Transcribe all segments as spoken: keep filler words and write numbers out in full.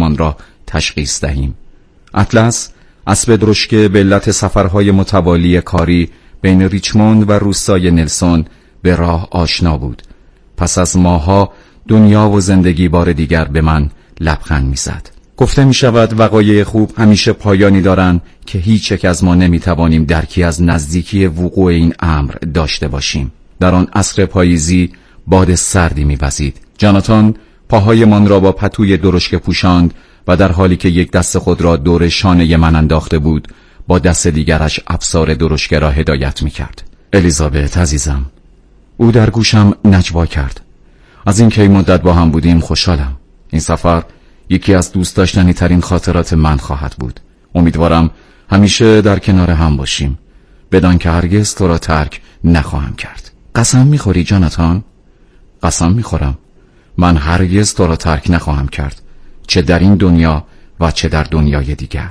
آسمان را تشخیص دهیم. اطلس اسب درشکه به علت سفرهای متوالی کاری بین ریچموند و روستای نلسون به راه آشنا بود. پس از ماه‌ها دنیا و زندگی بار دیگر به من لبخند می‌زد. گفته می‌شود وقایع خوب همیشه پایانی دارند که هیچ یک از ما نمی‌توانیم درکی از نزدیکی وقوع این امر داشته باشیم. در آن عصر پاییزی باد سردی می‌وزید. جاناتان پاهایمان را با پتوی درشکه پوشاند و در حالی که یک دست خود را دور شانه من انداخته بود، با دست دیگرش افسار درشکه را هدایت می‌کرد. الیزابت عزیزم، او در گوشم نجوا کرد. از این که این مدت با هم بودیم خوشحالم. این سفر یکی از دوست داشتنی ترین خاطرات من خواهد بود. امیدوارم همیشه در کنار هم باشیم، بدان که هرگز تو را ترک نخواهم کرد. قسم میخوری جاناتان؟ قسم میخورم. من هرگز تو را ترک نخواهم کرد، چه در این دنیا و چه در دنیای دیگر.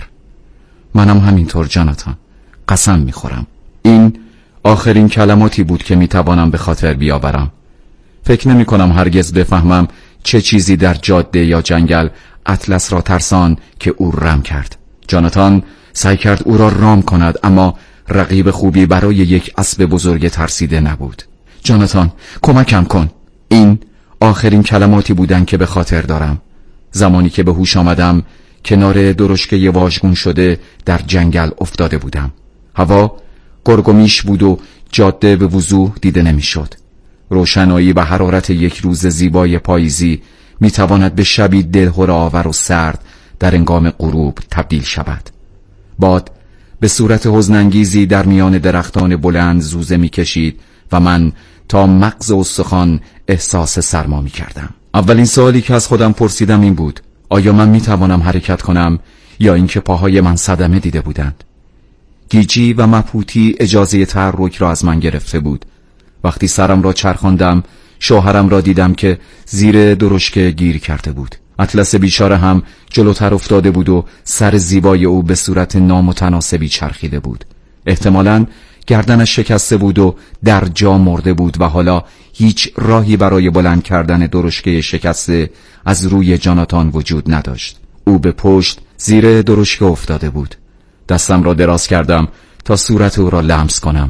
منم همینطور جاناتان، قسم میخورم. این آخرین کلماتی بود که میتوانم به خاطر بیاورم. فکر نمی کنم هرگز بفهمم چه چیزی در جاده یا جنگل اطلس را ترسان که او رم کرد. جاناتان سعی کرد او را رام کند، اما رقیب خوبی برای یک اسب بزرگ ترسیده نبود. جاناتان کمکم کن. این آخرین کلماتی بودن که به خاطر دارم. زمانی که به هوش آمدم کنار درشکه واژگون شده در جنگل افتاده بودم. هوا گرگومیش بود و جاده به وضوح دیده نمیشد. روشنایی و حرارت یک روز زیبای پاییزی میتواند به شبی دلهره‌آور و سرد در هنگام غروب تبدیل شود. باد به صورت حزن‌انگیزی در میان درختان بلند زوزه میکشید و من تا مغز استخوان احساس سرما میکردم. اولین سوالی که از خودم پرسیدم این بود: آیا من میتوانم حرکت کنم یا اینکه پاهای من صدمه دیده بودند؟ گیجی و مبهوتی اجازه تحرک را از من گرفته بود. وقتی سرم را چرخاندم شوهرم را دیدم که زیر درشکه گیر کرده بود. اطلس بیچاره هم جلوتر افتاده بود و سر زیبای او به صورت نامتناسبی چرخیده بود. احتمالاً گردنش شکسته بود و در جا مرده بود و حالا هیچ راهی برای بلند کردن درشکه شکسته از روی جاناتان وجود نداشت. او به پشت زیر درشکه افتاده بود. دستم را دراز کردم تا صورت او را لمس کنم.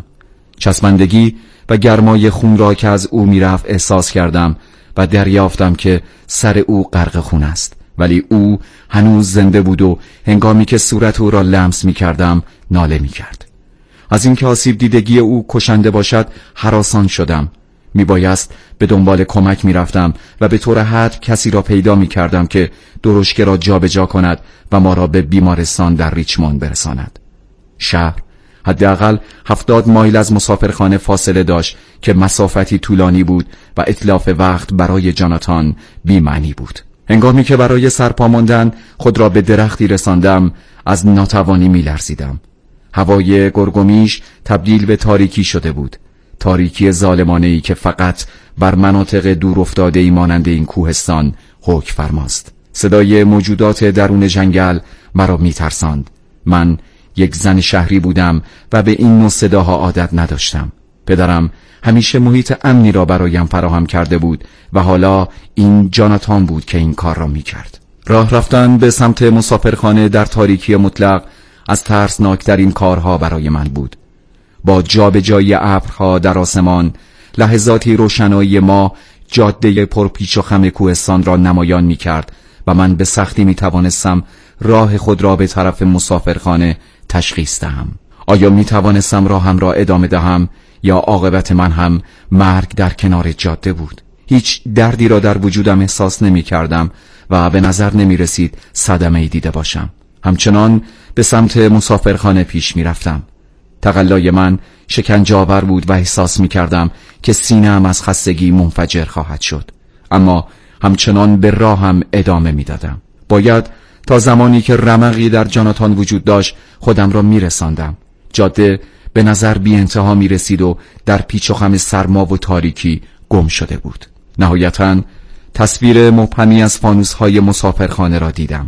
چسبندگی و گرمای خون را که از او میرفت احساس کردم و دریافتم که سر او غرق خون است، ولی او هنوز زنده بود و هنگامی که صورت او را لمس می کردم ناله می کرد. از اینکه آسیب دیدگی او کشنده باشد هراسان شدم. می بایست به دنبال کمک می رفتم و به طور حتم کسی را پیدا می کردم که درشکه را جا به جا کند و ما را به بیمارستان در ریچموند برساند. شهر حداقل هفتاد مایل از مسافرخانه فاصله داشت که مسافتی طولانی بود و اتلاف وقت برای جاناتان بی معنی بود. هنگامی که برای سرپا ماندن خود را به درختی رساندم از ناتوانی می لرزیدم. هوای گرگومیش تبدیل به تاریکی شده بود، تاریکی ظالمانه‌ای که فقط بر مناطق دور افتاده‌ای مانند این کوهستان حکم فرماست. صدای موجودات درون جنگل مرا می ترساند. من یک زن شهری بودم و به این نوع صداها عادت نداشتم. پدرم همیشه محیط امنی را برایم فراهم کرده بود و حالا این جاناتان بود که این کار را می کرد. راه رفتن به سمت مسافرخانه در تاریکی مطلق از ترسناکترین کارها برای من بود. با جابجایی ابرها در آسمان، لحظاتی روشنایی ما جاده پرپیچ و خم کوهستان را نمایان می کرد و من به سختی می توانستم راه خود را به طرف مسافرخانه تشخیص دهم. آیا می توانستم راهم را ادامه دهم یا عاقبت من هم مرگ در کنار جاده بود؟ هیچ دردی را در وجودم احساس نمی کردم و به نظر نمی رسید صدمه‌ای دیده باشم. همچنان به سمت مسافرخانه پیش می رفتم. تقلای من شکنجه‌آور بود و احساس می کردم که سینه‌ام از خستگی منفجر خواهد شد، اما همچنان به راهم ادامه می دادم. باید تا زمانی که رمقی در جاناتان وجود داشت خودم را می رساندم. جاده به نظر بی انتها می رسید و در پیچ و خم سرما و تاریکی گم شده بود. نهایتاً تصویر مبهمی از فانوس‌های مسافرخانه را دیدم.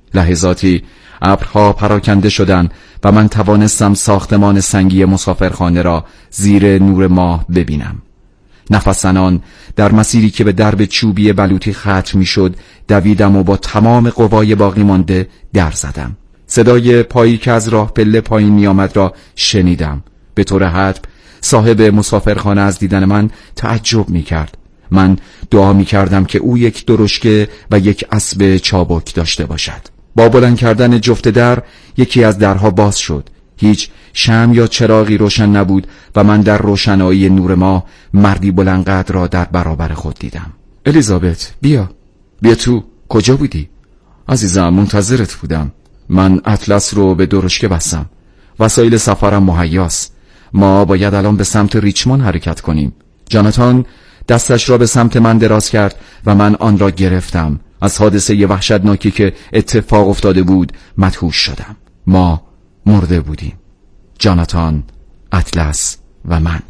لحظاتی ابرها پراکنده شدند و من توانستم ساختمان سنگی مسافرخانه را زیر نور ماه ببینم. نفس زنان در مسیری که به درب چوبی بلوطی ختم میشد دویدم و با تمام قوای باقی مانده در زدم. صدای پایی که از راه پله پایین می آمد را شنیدم. به طور حتم صاحب مسافرخانه از دیدن من تعجب می کرد. من دعا می کردم که او یک درشکه و یک اسب چابک داشته باشد. با بلند کردن جفت در یکی از درها باز شد. هیچ شمع یا چراغی روشن نبود و من در روشنایی نور ماه مردی بلندقدر را در برابر خود دیدم. الیزابت، بیا بیا تو. کجا بودی؟ عزیزم، منتظرت بودم. من اطلس رو به درشکه بستم. وسایل سفرم مهیاست. ما باید الان به سمت ریچموند حرکت کنیم. جاناتان دستش را به سمت من دراز کرد و من آن را گرفتم. از حادثه وحشتناکی که اتفاق افتاده بود مدهوش شدم. ما مرده بودیم، جاناتان، اطلس و من.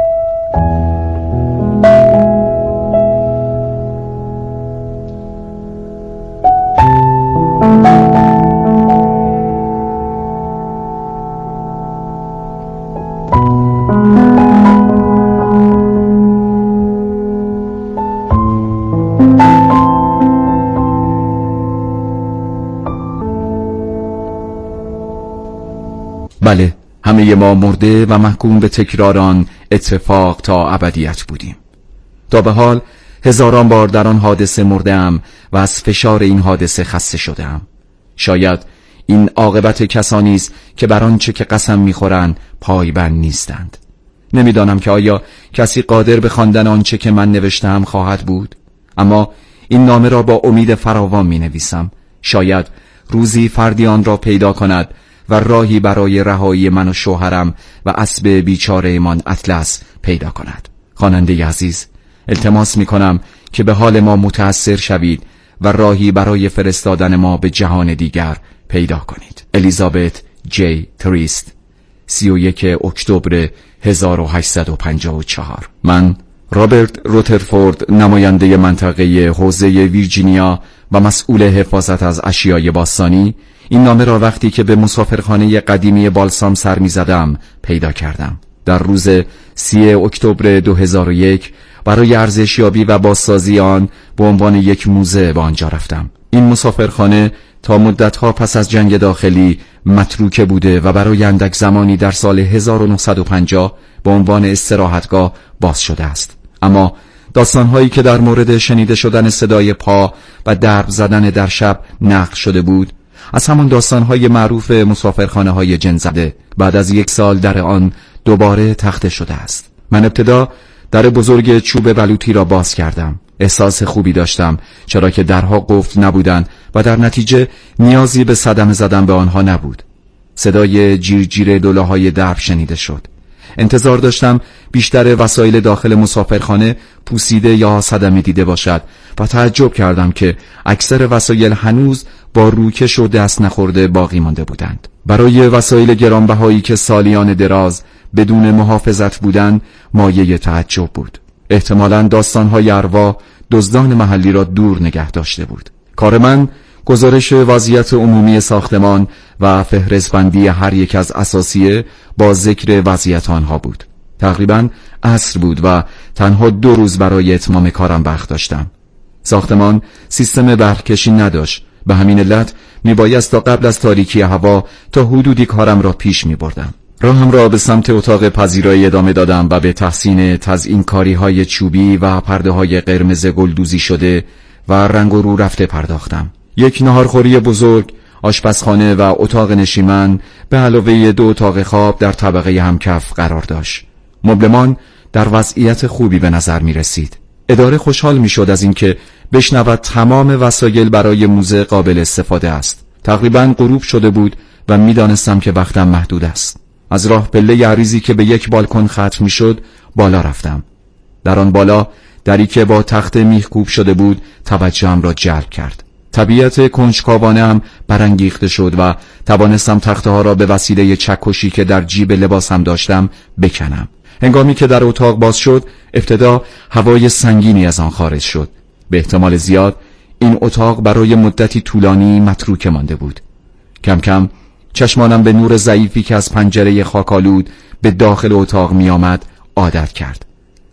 بله، همه ما مرده و محکوم به تکرار آن اتفاق تا ابدیت بودیم. تا به حال هزاران بار در آن حادثه مرده‌ام و از فشار این حادثه خسته شده‌ام. شاید این عاقبت کسانی است که بر آنچه که قسم می‌خورند پایبند نیستند. نمی‌دانم که آیا کسی قادر به خواندن آنچه که من نوشته‌ام خواهد بود، اما این نامه را با امید فراوان می‌نویسم. شاید روزی فردی آن را پیدا کند و راهی برای رهایی من و شوهرم و اسب بیچاره من اطلس پیدا کند. خواننده عزیز، التماس می کنم که به حال ما متأثر شوید و راهی برای فرستادن ما به جهان دیگر پیدا کنید. الیزابت جی تریست، سی و یک اکتبر هزار و هشتصد و پنجاه و چهار. من رابرت روترفورد، نماینده منطقه حوزه ویرجینیا و مسئول حفاظت از اشیای باستانی، این نامه را وقتی که به مسافرخانه قدیمی بالسام سر می زدم پیدا کردم. در روز سی اکتبر دو هزار و یک برای ارزشیابی و بازسازی آن به عنوان یک موزه به آنجا رفتم. این مسافرخانه تا مدتها پس از جنگ داخلی متروکه بوده و برای اندک زمانی در سال هزار و نهصد و پنجاه به عنوان استراحتگاه باز شده است. اما داستانهایی که در مورد شنیده شدن صدای پا و درب زدن در شب نقل شده بود از همان داستانهای معروف مسافرخانه های جن‌زده بعد از یک سال در آن دوباره تخته شده است. من ابتدا در بزرگ چوب بلوطی را باز کردم. احساس خوبی داشتم چرا که درها قفل نبودند و در نتیجه نیازی به صدمه زدن به آنها نبود. صدای جیر جیر دوله‌های درب شنیده شد. انتظار داشتم بیشتر وسایل داخل مسافرخانه پوسیده یا صدمه دیده باشد و تعجب کردم که اکثر وسایل هنوز با روکش و دست نخورده باقی مانده بودند. برای وسایل گرانبهایی که سالیان دراز بدون محافظت بودند مایه تعجب بود. احتمالاً داستان‌های ارواح دزدان محلی را دور نگه داشته بود. کار من گزارش وضعیت عمومی ساختمان و فهرست‌بندی هر یک از اساسیه با ذکر وضعیت آنها بود. تقریباً عصر بود و تنها دو روز برای اتمام کارم وقت داشتم. ساختمان سیستم برق‌کشی نداشت، به همین علت میبایست تا قبل از تاریکی هوا تا حدودی کارم را پیش میبردم. راهم را به سمت اتاق پذیرایی ادامه دادم و به تحسین تزیین کاری های چوبی و پرده های قرمز گلدوزی شده و رنگ و رو رفته پرداختم. یک ناهارخوری بزرگ، آشپزخانه و اتاق نشیمن به علاوه دو اتاق خواب در طبقه همکف قرار داشت. مبلمان در وضعیت خوبی به نظر می رسید. اداره خوشحال می شد از اینکه بشنود تمام وسایل برای موزه قابل استفاده است. تقریباً غروب شده بود و می دانستم که وقتم محدود است. از راه پله عریضی که به یک بالکن ختم می شد بالا رفتم. در آن بالا دری که با تخت میخ کوب شده بود توجهم را جلب کرد. طبیعت کنجکاوانه هم برانگیخته شد و توانستم تخته ها را به وسیله چکشی که در جیب لباسم داشتم بکنم. هنگامی که در اتاق باز شد ابتدا هوای سنگینی از آن خارج شد. به احتمال زیاد این اتاق برای مدتی طولانی متروک مانده بود. کم کم چشمانم به نور ضعیفی که از پنجره خاکالود به داخل اتاق می آمد عادت کرد.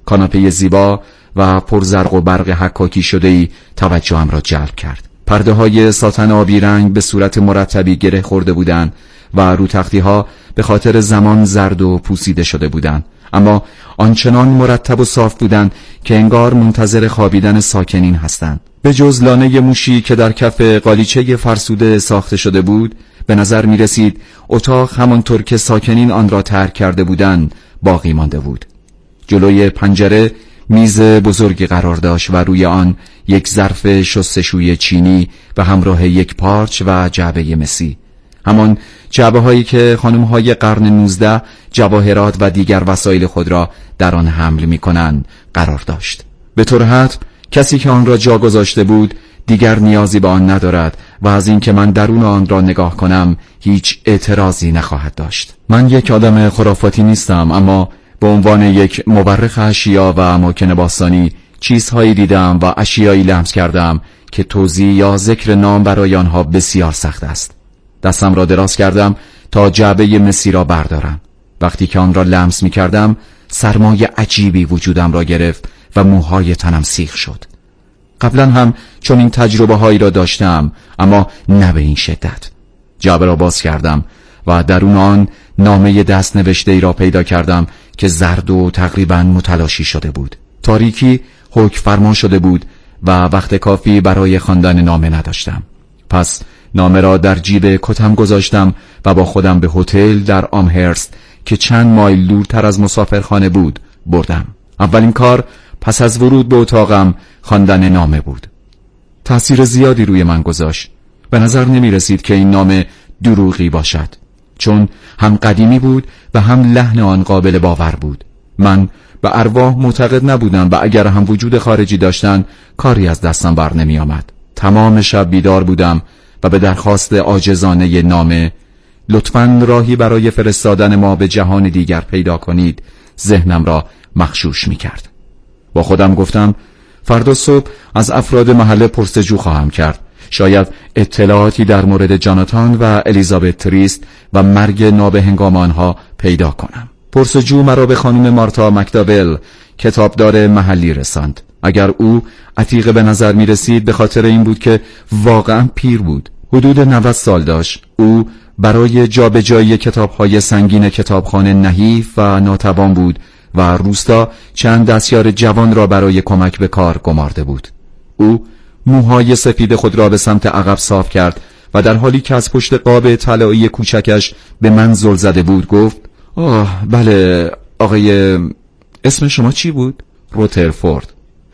کاناپه زیبا و پرزرق و برق حکاکی شده‌ای توجهم را جلب کرد. پرده های ساتن آبی رنگ به صورت مرتبی گره خورده بودند و رو تختی ها به خاطر زمان زرد و پوسیده شده بودند، اما آنچنان مرتب و صاف بودند که انگار منتظر خوابیدن ساکنین هستند. به جز لانه موشی که در کف قالیچه فرسوده ساخته شده بود، به نظر می رسید اتاق همانطور که ساکنین آن را ترک کرده بودند باقی مانده بود. جلوی پنجره میز بزرگی قرار داشت و روی آن یک ظرف شستشوی چینی و همراه یک پارچ و جعبه مسی، همان جعبه هایی که خانم های قرن نوزده جواهرات و دیگر وسایل خود را در آن حمل می کنند قرار داشت. به طور حتم کسی که آن را جا گذاشته بود دیگر نیازی به آن ندارد و از اینکه من درون آن را نگاه کنم هیچ اعتراضی نخواهد داشت. من یک آدم خرافاتی نیستم، اما به عنوان یک مورخ اشیا و اماکن باستانی چیزهایی دیدم و اشیایی لمس کردم که توضیح یا ذکر نام برای آنها بسیار سخت است. دستم را دراز کردم تا جعبه مسی را بردارم. وقتی که آن را لمس می کردم سرمای عجیبی وجودم را گرفت و موهای تنم سیخ شد. قبلا هم چون این تجربه هایی را داشتم، اما نه به این شدت. جعبه را باز کردم و درون آن نامه دست نوشته ای را پیدا کردم که زرد و تقریبا متلاشی شده بود. تاریکی حکم فرما شده بود و وقت کافی برای خواندن نامه نداشتم. پس نامه را در جیب کتم گذاشتم و با خودم به هتل در آمهرست که چند مایل دورتر از مسافرخانه بود بردم. اولین کار پس از ورود به اتاقم خواندن نامه بود. تأثیر زیادی روی من گذاشت. به نظر نمی رسید که این نامه دروغی باشد، چون هم قدیمی بود و هم لحن آن قابل باور بود. من به ارواح معتقد نبودم و اگر هم وجود خارجی داشتن کاری از دستم بر نمی آمد. تمام شب بیدار بودم و به درخواست عاجزانه نامه لطفاً راهی برای فرستادن ما به جهان دیگر پیدا کنید ذهنم را مغشوش می کرد. با خودم گفتم فردا صبح از افراد محله پرسجو خواهم کرد. شاید اطلاعاتی در مورد جاناتان و الیزابت تریست و مرگ نابهنگام آنها پیدا کنم. پرسجو مرا به خانم مارتا مکداول کتابدار محلی رساند. اگر او عتیقه به نظر می رسید به خاطر این بود که واقعا پیر بود. حدود نود سال داشت. او برای جابجایی کتاب‌های سنگین کتابخانه نحیف و ناتوان بود و روستا چند دستیار جوان را برای کمک به کار گمارده بود. او موهای سفید خود را به سمت عقب صاف کرد و در حالی که از پشت قاب طلایی کوچکش به من زل زده بود گفت آه بله آقای، اسم شما چی بود؟ روترفورد.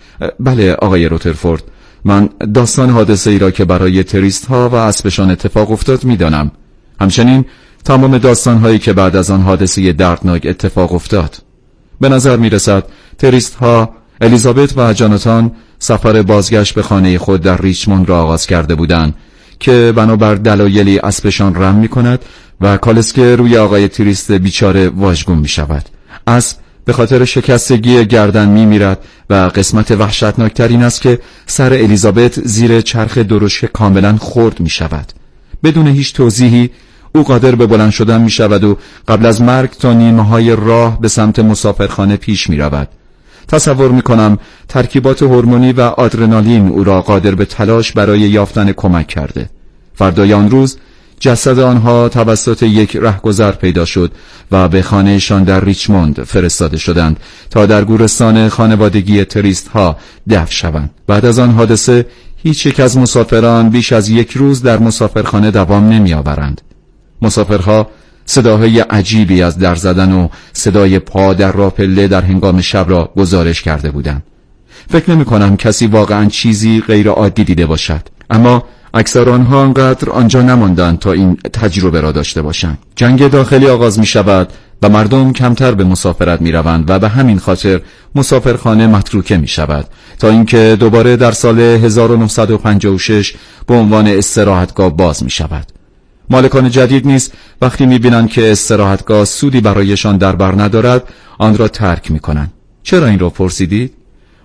بله آقای روترفورد، من داستان حادثه ای را که برای تریست ها و اسبشان اتفاق افتاد میدانم. همچنین تمام داستان هایی که بعد از آن حادثه دردناک اتفاق افتاد. به نظر می رسد تریست ها، الیزابت و جاناتان سفر بازگشت به خانه خود در ریچموند را آغاز کرده بودند که بنابر دلایلی اسبشان رم می کند و کالسکه روی آقای تریست بیچاره واژگون می شود. اسب به خاطر شکستگی گردن می میرد و قسمت وحشتناکتر این است که سر الیزابت زیر چرخ درشک کاملا خرد می شود. بدون هیچ توضیحی او قادر به بلند شدن می شود و قبل از مرگ تا نیمه های راه به سمت مسافرخانه پیش می رود. تصور می کنم ترکیبات هورمونی و آدرنالین او را قادر به تلاش برای یافتن کمک کرده. فردای آن روز جسد آنها توسط یک رهگذر پیدا شد و به خانهشان در ریچموند فرستاده شدند تا در گورستان خانوادگی تریست ها دفن شوند. بعد از آن حادثه هیچ یک از مسافران بیش از یک روز در مسافرخانه دوام نمی آورند. مسافرها صداهای عجیبی از در زدن و صدای پا در راپله در هنگام شب را گزارش کرده بودند. فکر نمی کنم کسی واقعا چیزی غیر عادی دیده باشد، اما اکثر آنها انقدر آنجا نماندند تا این تجربه را داشته باشند. جنگ داخلی آغاز می شود و مردم کمتر به مسافرت می روند و به همین خاطر مسافرخانه متروکه می شود تا اینکه دوباره در سال هزار و نهصد و پنجاه و شش به عنوان استراحتگاه باز می شود. مالکان جدید نیز وقتی می بینند که استراحتگاه سودی برایشان در بر ندارد آن را ترک می کنند. چرا این را پرسیدید؟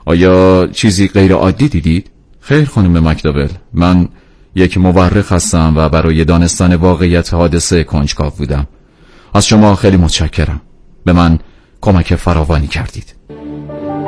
آیا چیزی غیر عادی دیدید؟ خیر خانم مکداول، من یک مورخ هستم و برای دانستن واقعیت حادثه کنجکاو بودم. از شما خیلی متشکرم. به من کمک فراوانی کردید.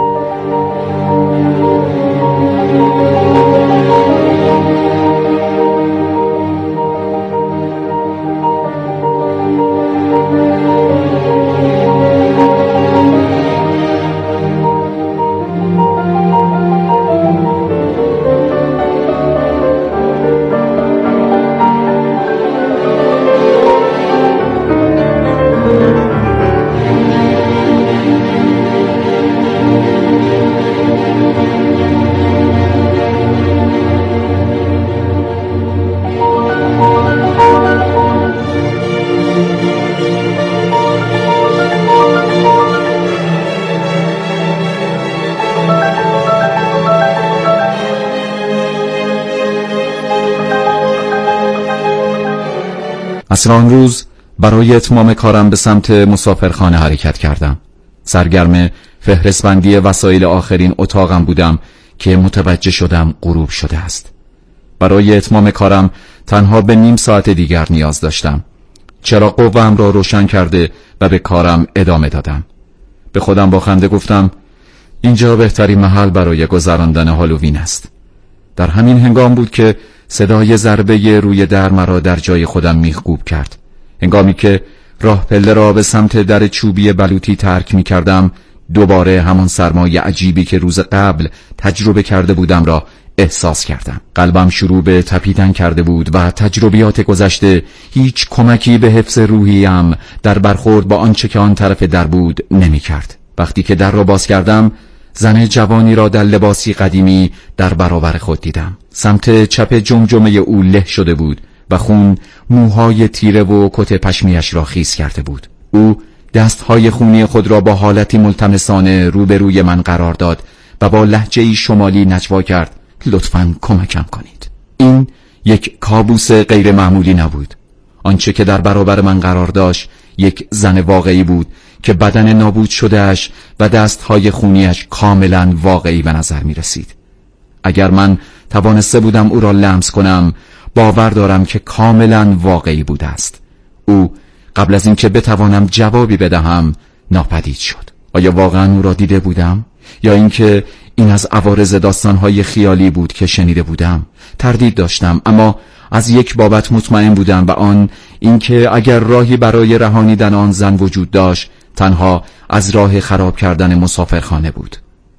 عصر آن روز برای اتمام کارم به سمت مسافرخانه حرکت کردم. سرگرم فهرست‌بندی وسایل آخرین اتاقم بودم که متوجه شدم غروب شده است. برای اتمام کارم تنها به نیم ساعت دیگر نیاز داشتم. چراغ قوه‌ام را روشن کرده و به کارم ادامه دادم. به خودم با خنده گفتم اینجا بهترین محل برای گذراندن هالووین است. در همین هنگام بود که صدای ضربه روی در مرا در جای خودم میخکوب کرد. هنگامی که راه پله را به سمت در چوبی بلوطی ترک می کردم، دوباره همان سرمای عجیبی که روز قبل تجربه کرده بودم را احساس کردم. قلبم شروع به تپیدن کرده بود و تجربیات گذشته هیچ کمکی به حفظ روحیم در برخورد با آنچه که آن طرف در بود نمی کرد. وقتی که در را باز کردم، زن جوانی را در لباسی قدیمی در برابر خود دیدم. سمت چپ جمجمه او له شده بود و خون موهای تیره و کت پشمیش را خیس کرده بود. او دستهای خونی خود را با حالتی ملتمسانه روبروی من قرار داد و با لهجه‌ای شمالی نجوا کرد لطفاً کمکم کنید. این یک کابوس غیر معمولی نبود. آنچه که در برابر من قرار داشت یک زن واقعی بود که بدن نابود شدهش و دستهای خونیش کاملا واقعی به نظر می رسید. اگر من توانسته بودم او را لمس کنم، باور دارم که کاملا واقعی بوده است. او قبل از اینکه بتوانم جوابی بدهم ناپدید شد. آیا واقعا او را دیده بودم؟ یا اینکه این از عوارض داستانهای خیالی بود که شنیده بودم؟ تردید داشتم، اما از یک بابت مطمئن بودم و آن اینکه اگر راهی برای رهانیدن آن زن وجود داشت، تنها از راه خراب کردن مسافرخانه بود.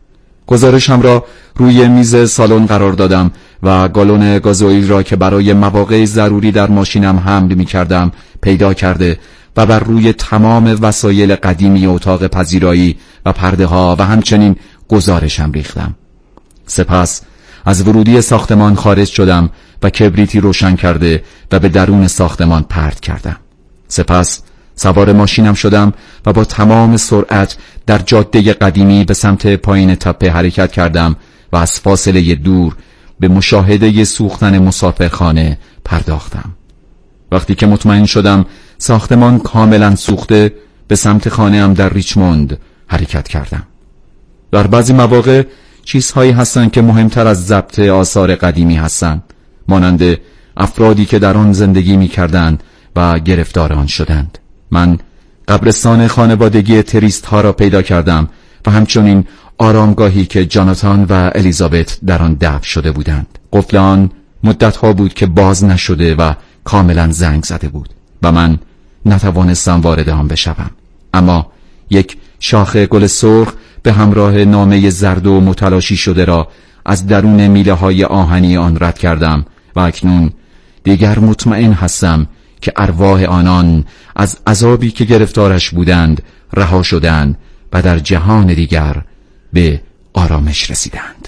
گزارشم را روی میز سالن قرار دادم و گالون گازوئیل را که برای مواقع ضروری در ماشینم حمل می کردم پیدا کرده و بر روی تمام وسایل قدیمی اتاق پذیرایی و پرده ها و همچنین گزارشم ریختم. سپس از ورودی ساختمان خارج شدم و کبریتی روشن کرده و به درون ساختمان پرت کردم. سپس سوار ماشینم شدم و با تمام سرعت در جاده قدیمی به سمت پایین تپه حرکت کردم و از فاصله دور به مشاهده سوختن مسافرخانه پرداختم. وقتی که مطمئن شدم ساختمان کاملا سوخته، به سمت خانه‌ام در ریچموند حرکت کردم. در بعضی مواقع چیزهایی هستند که مهمتر از ضبط آثار قدیمی هستند، مانند افرادی که در آن زندگی می‌کردند و گرفتار آن شدند. من قبرستان خانوادگی تریست ها را پیدا کردم و همچنین آرامگاهی که جاناتان و الیزابت در آن دفن شده بودند. قفل آن مدت ها بود که باز نشده و کاملا زنگ زده بود و من نتوانستم وارد آن بشوم. اما یک شاخ گل سرخ به همراه نامه زرد و متلاشی شده را از درون میله های آهنی آن رد کردم و اکنون دیگر مطمئن هستم که ارواح آنان از عذابی که گرفتارش بودند رها شدند و در جهان دیگر به آرامش رسیدند.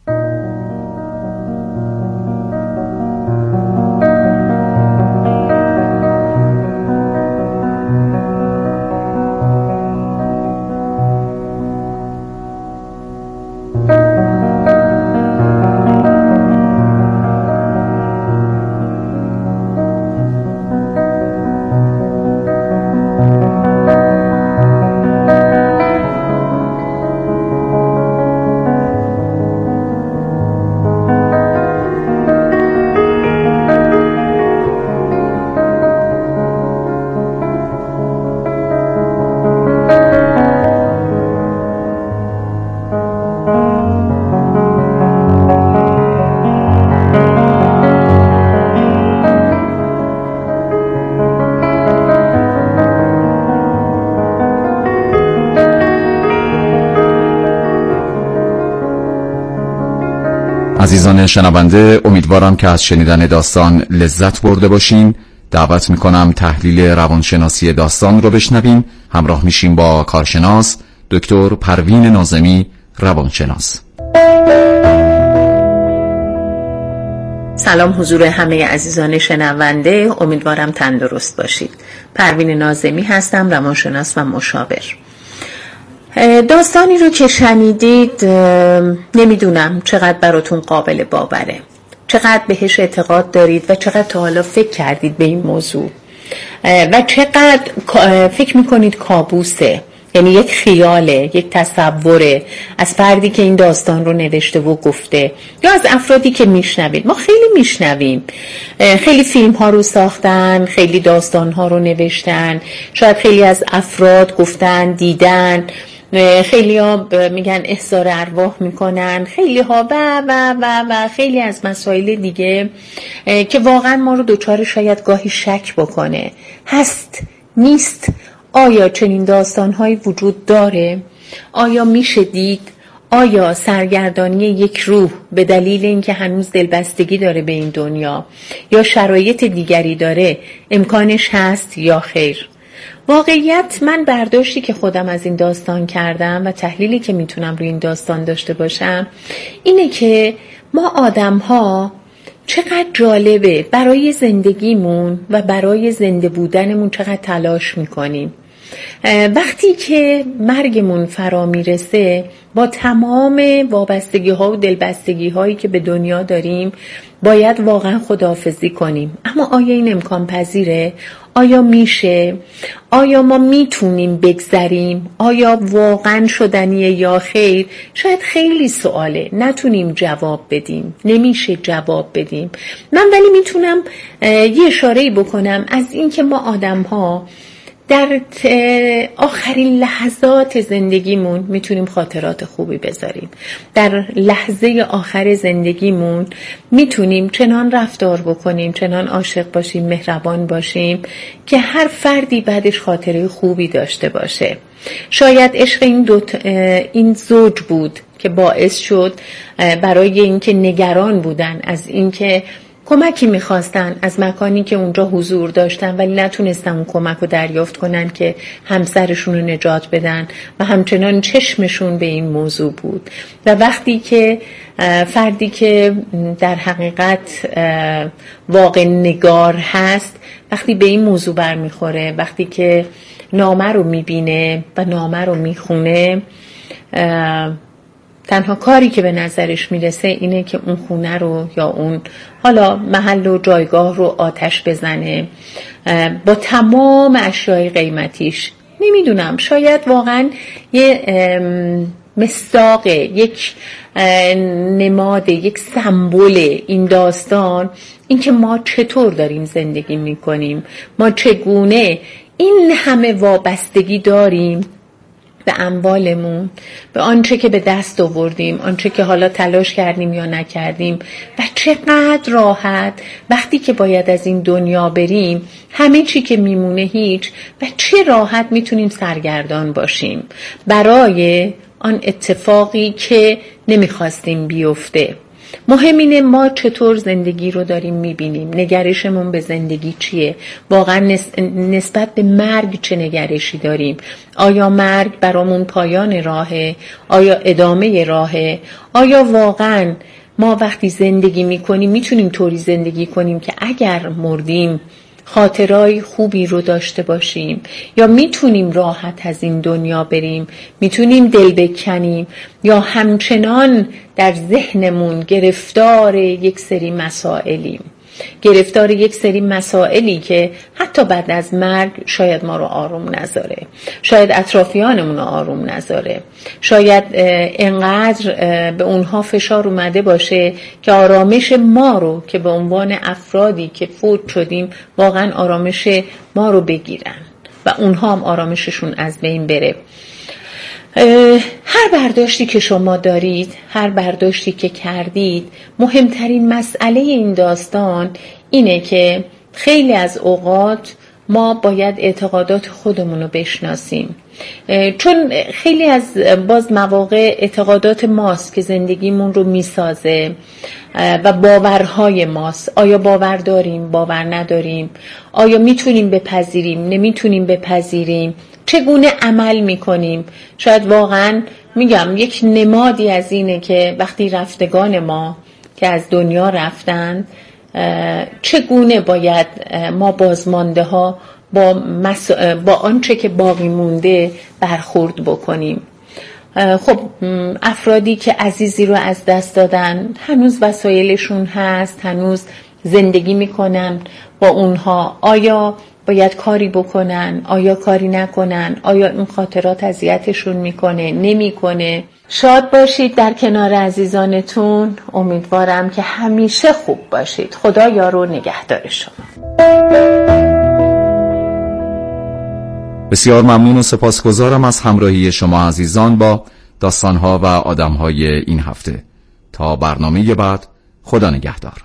عزیزان شنونده، امیدوارم که از شنیدن داستان لذت برده باشین. دعوت میکنم تحلیل روانشناسی داستان رو بشنویم. همراه میشیم با کارشناس دکتر پروین ناظمی، روانشناس. سلام حضور همه عزیزان شنونده، امیدوارم تندرست باشید. پروین ناظمی هستم، روانشناس و مشاور. داستانی رو که شنیدید نمیدونم چقدر براتون قابل باوره، چقدر بهش اعتقاد دارید و چقدر تا حالا فکر کردید به این موضوع. و چقدر فکر میکنید کابوسه، یعنی یک خیاله، یک تصوره از فردی که این داستان رو نوشته و گفته، یا از افرادی که میشنوید. ما خیلی میشنویم، خیلی فیلم ها رو ساختن، خیلی داستان ها رو نوشتن، شاید خیلی از افراد گفتن، دیدن، خیلی ها میگن احضار ارواح میکنن، خیلی ها و و و و خیلی از مسائل دیگه که واقعا ما رو دوچار شاید گاهی شک بکنه. هست؟ نیست؟ آیا چنین داستان‌هایی وجود داره؟ آیا میشه دید؟ آیا سرگردانی یک روح به دلیل اینکه هنوز دلبستگی داره به این دنیا یا شرایط دیگری داره امکانش هست یا خیر؟ واقعیت من برداشتی که خودم از این داستان کردم و تحلیلی که میتونم روی این داستان داشته باشم اینه که ما آدم‌ها چقدر جالبه برای زندگیمون و برای زنده بودنمون چقدر تلاش میکنیم. وقتی که مرگمون فرا میرسه با تمام وابستگی ها و دلبستگی هایی که به دنیا داریم باید واقعا خداحافظی کنیم. اما آیا این امکان پذیره؟ آیا میشه؟ آیا ما میتونیم بگذریم؟ آیا واقعا شدنیه یا خیر؟ شاید خیلی سواله، نتونیم جواب بدیم، نمیشه جواب بدیم. من ولی میتونم یه اشاره‌ای بکنم از این که ما آدم ها در آخرین لحظات زندگیمون میتونیم خاطرات خوبی بذاریم. در لحظه آخر زندگیمون میتونیم چنان رفتار بکنیم، چنان عاشق باشیم، مهربان باشیم که هر فردی بعدش خاطره خوبی داشته باشه. شاید عشق این دو این زوج بود که باعث شد برای اینکه نگران بودن از اینکه کمکی میخواستن از مکانی که اونجا حضور داشتن ولی نتونستن اون کمک رو دریافت کنن که همسرشون رو نجات بدن و همچنان چشمشون به این موضوع بود. و وقتی که فردی که در حقیقت واقع نگار هست وقتی به این موضوع برمیخوره، وقتی که نامه رو میبینه و نامه رو میخونه، تنها کاری که به نظرش میرسه اینه که اون خونه رو یا اون حالا محل و جایگاه رو آتش بزنه با تمام اشیای قیمتیش. نمیدونم، شاید واقعا یه مصداق، یک نماد، یک سمبل این داستان این که ما چطور داریم زندگی میکنیم، ما چگونه این همه وابستگی داریم به اموالمون، به آنچه که به دست آوردیم، آنچه که حالا تلاش کردیم یا نکردیم، و چقدر راحت وقتی که باید از این دنیا بریم همه چی که میمونه هیچ، و چه راحت میتونیم سرگردان باشیم برای آن اتفاقی که نمیخواستیم بیفته. مهم اینه ما چطور زندگی رو داریم میبینیم، نگرشمون به زندگی چیه، واقعا نسبت به مرگ چه نگرشی داریم. آیا مرگ برامون پایان راهه؟ آیا ادامه راهه؟ آیا واقعا ما وقتی زندگی میکنیم میتونیم طوری زندگی کنیم که اگر مردیم خاطرهای خوبی رو داشته باشیم، یا میتونیم راحت از این دنیا بریم، میتونیم دل بکنیم، یا همچنان در ذهنمون گرفتار یک سری مسائلیم، گرفتار یک سری مسائلی که حتی بعد از مرگ شاید ما رو آروم نذاره، شاید اطرافیانمون رو آروم نذاره، شاید انقدر به اونها فشار اومده باشه که آرامش ما رو که به عنوان افرادی که فوت شدیم واقعا آرامش ما رو بگیرن و اونها هم آرامششون از بین بره. هر برداشتی که شما دارید، هر برداشتی که کردید، مهمترین مسئله این داستان اینه که خیلی از اوقات ما باید اعتقادات خودمون رو بشناسیم، چون خیلی از باز مواقع اعتقادات ماست که زندگیمون رو میسازه و باورهای ماست. آیا باور داریم، باور نداریم، آیا میتونیم بپذیریم، نمیتونیم بپذیریم، چگونه عمل میکنیم. شاید واقعا میگم یک نمادی از اینه که وقتی رفتگان ما که از دنیا رفتن چگونه باید ما بازمانده ها با, مس... با آنچه که باقی مونده برخورد بکنیم. خب افرادی که عزیزی رو از دست دادن هنوز وسایلشون هست، هنوز زندگی میکنن با اونها. آیا باید کاری بکنن، آیا کاری نکنن، آیا این خاطرات اذیتشون میکنه نمیکنه. شاد باشید در کنار عزیزانتون. امیدوارم که همیشه خوب باشید. خدا یار و نگهدار شما. بسیار ممنون و سپاسگزارم از همراهی شما عزیزان با داستانها و آدمهای این هفته. تا برنامه بعد، خدا نگهدار.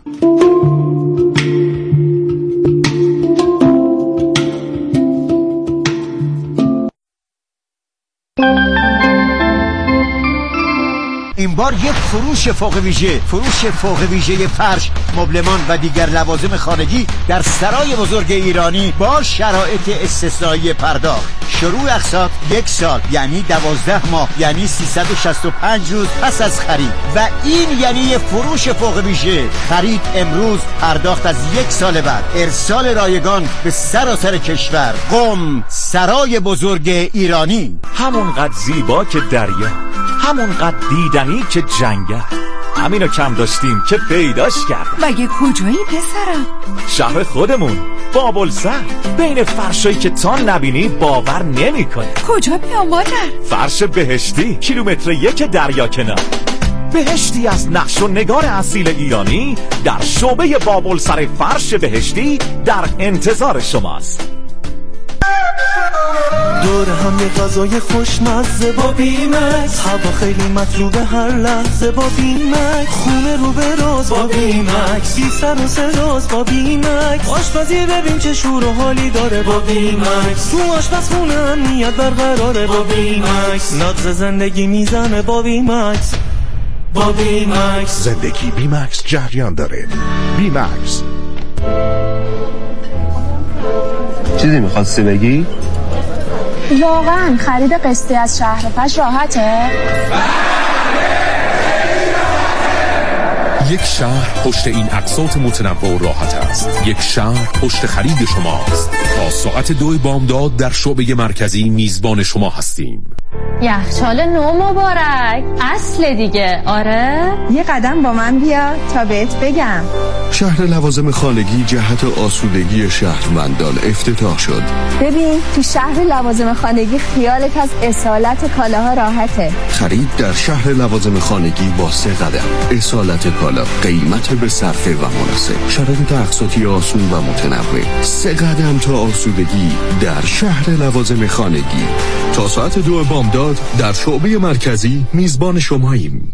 این بار یک فروش فوق ویژه، فروش فوق ویژه فرش، مبلمان و دیگر لوازم خانگی در سرای بزرگ ایرانی با شرایط استثنایی پرداخت. شروع اقساط یک سال یعنی دوازده ماه، یعنی سیصد و شصت و پنج روز پس از خرید. و این یعنی فروش فوق ویژه. خرید امروز، پرداخت از یک سال بعد. ارسال رایگان به سراسر کشور. قم، سرای بزرگ ایرانی. همونقدر زیبا که دریا، همونقدر دیدنی که جنگل. همینو کم داشتیم که پیداش کردم. مگه کجایی پسرم؟ شهر خودمون، بابلسر. بین فرشایی که تا نبینی باور نمی کنی. کجا بیام مادر؟ فرش بهشتی، کیلومتر یک دریا کنار. بهشتی از نقش و نگار اصیل ایرانی در شعبه بابلسر فرش بهشتی در انتظار شماست. دور هم یه غذای خوشمزه با بیمکس، هوا خیلی مطلوبه هر لحظه با بیمکس، خونه رو به راز با بیمکس، بی سر و صداست با بیمکس، آشپزی ببین چه شور و حالی داره با بیمکس، تو آشپزخونه امنیت برقراره با بیمکس، نغز زندگی میزنه با بیمکس. با بیمکس زندگی بیمکس جریان داره. بیمکس. چیزی میخواستی بگی؟ واقعا خرید قسطی از شهرفش راحته؟ یک شهر پشت این اقساط متنوع و راحت است. یک شهر پشت خرید شماست. تا ساعت دو بامداد در شعبه مرکزی میزبان شما هستیم. یخچال نو مبارک، اصل دیگه. آره یه قدم با من بیا تا بهت بگم. شهر لوازم خانگی جهت آسودگی شهروندان افتتاح شد. ببین تو شهر لوازم خانگی خیالت از اصالت کالاها راحته. خرید در شهر لوازم خانگی با سه قدم. اصالت کالا، قیمت به صرفه و مناسب، شرایط اقساطی آسون و متنوع. سه قدم تا آسودگی در شهر لوازم خانگی. تا ساعت دو بامداد در شعبه مرکزی میزبان شماییم.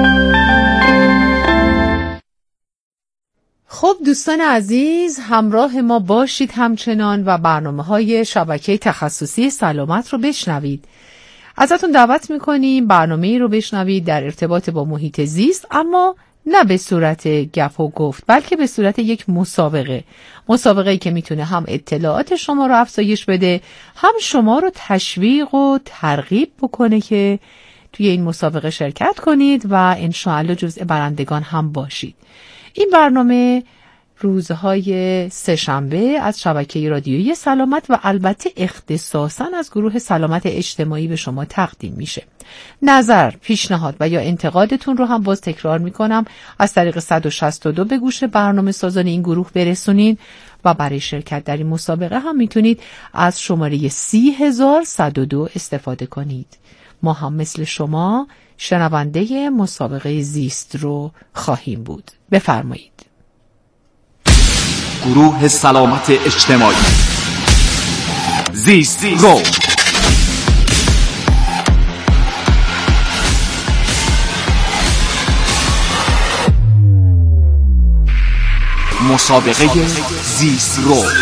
خب دوستان عزیز، همراه ما باشید همچنان و برنامه‌های شبکه تخصصی سلامت رو بشنوید. ازتون دعوت می‌کنیم برنامه‌ای رو بشنوید در ارتباط با محیط زیست، اما نه به صورت گپ و گفت، بلکه به صورت یک مسابقه. مسابقه‌ای که میتونه هم اطلاعات شما رو افزایش بده، هم شما رو تشویق و ترغیب بکنه که توی این مسابقه شرکت کنید و انشاءالله جزء برندگان هم باشید. این برنامه روزهای سه‌شنبه از شبکه رادیویی سلامت و البته اختصاصاً از گروه سلامت اجتماعی به شما تقدیم میشه. نظر، پیشنهاد و یا انتقادتون رو هم باز تکرار میکنم از طریق صد و شصت و دو به گوش برنامه سازان این گروه برسونین و برای شرکت در این مسابقه هم میتونید از شماره سی هزار صد و دو استفاده کنید. ما هم مثل شما شنونده مسابقه زیست رو خواهیم بود. بفرمایید. گروه سلامت اجتماعی زیست رو مسابقه زیست رو